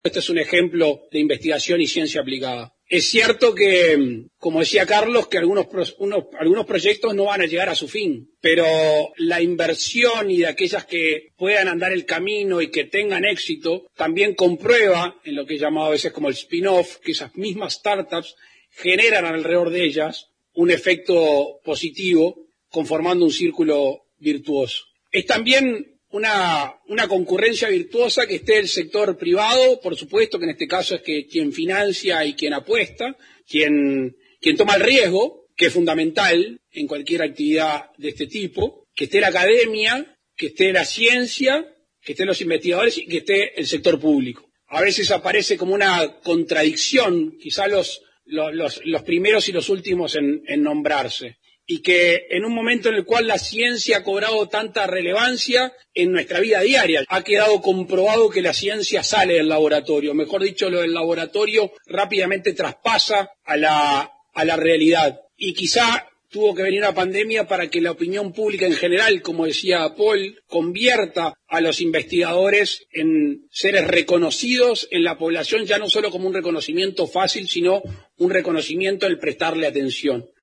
Este es un ejemplo de investigación y ciencia aplicada. Es cierto que, como decía Carlos, que algunos proyectos no van a llegar a su fin, pero la inversión y de aquellas que puedan andar el camino y que tengan éxito, también comprueba, en lo que he llamado a veces como el spin-off, que esas mismas startups generan alrededor de ellas un efecto positivo, conformando un círculo virtuoso. Es también una concurrencia virtuosa que esté el sector privado, por supuesto, que en este caso es que quien financia y quien apuesta, quien toma el riesgo, que es fundamental en cualquier actividad de este tipo, que esté la academia, que esté la ciencia, que estén los investigadores y que esté el sector público. A veces aparece como una contradicción, quizá los primeros y los últimos en nombrarse. Y que en un momento en el cual la ciencia ha cobrado tanta relevancia en nuestra vida diaria, ha quedado comprobado que la ciencia sale del laboratorio, mejor dicho, lo del laboratorio rápidamente traspasa a la realidad. Y quizá tuvo que venir una pandemia para que la opinión pública en general, como decía Paul, convierta a los investigadores en seres reconocidos en la población, ya no solo como un reconocimiento fácil, sino un reconocimiento el prestarle atención.